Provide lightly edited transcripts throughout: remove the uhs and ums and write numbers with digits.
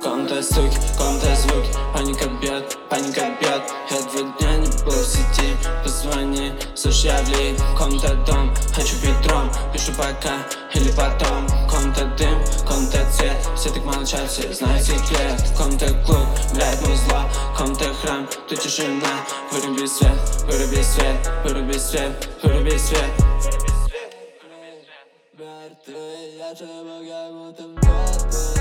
Ком-то стуки, ком-то звуки, паника бьет. Я 2 дня не был в сети, позвони, слушай, я влип. Ком-то дом, хочу ветром, пишу пока или потом. Ком-то дым, ком-то цвет, все так молчат, все знают секрет. Ком-то клуб, блядь, музло, ком-то храм, тут тишина. Выруби свет, выруби свет, выруби свет, выруби свет. Мертвый, я живу как будто мертвый.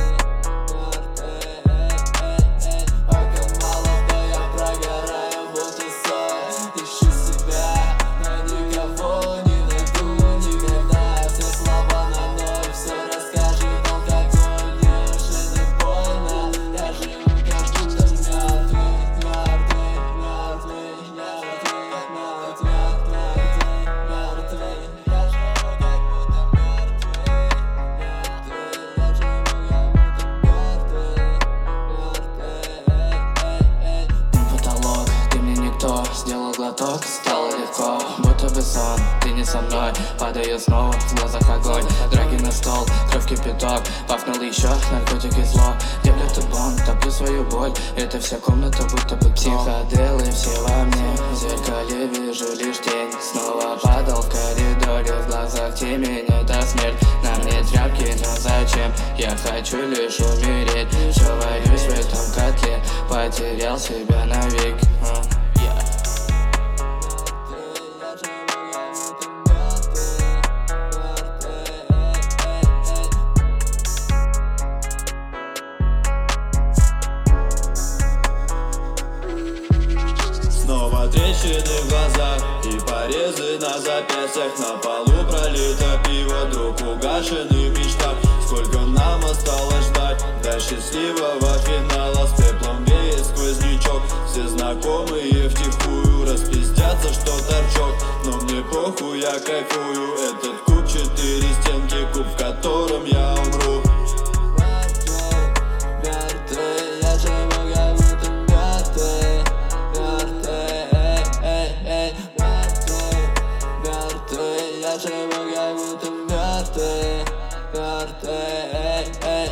Сделал глоток, стало легко, будто бы сон. Ты не со мной, падаю снова, в глазах огонь. Драги на стол, кровь кипяток, пахнул еще наркотики зло. Девлю ты бон, топлю свою боль, это вся комната будто бы психоделы все во мне. В зеркале вижу лишь тень, снова падал в коридоре. В глазах темень, это смерть, на мне тряпки, но зачем? Я хочу лишь умереть, все варюсь в этом котле, потерял себя навеки. Снова трещины в глазах и порезы на запястьях. На полу пролито пиво, друг угашенный в мечтах. Сколько нам осталось ждать до счастливого финала? С пеплом веет сквознячок, все знакомые втихую распиздятся, что торчок. Но мне похуй, я кайфую, этот куб 4 стенки, куб, в котором я умру. Я живу как будто мертвый, мертвый,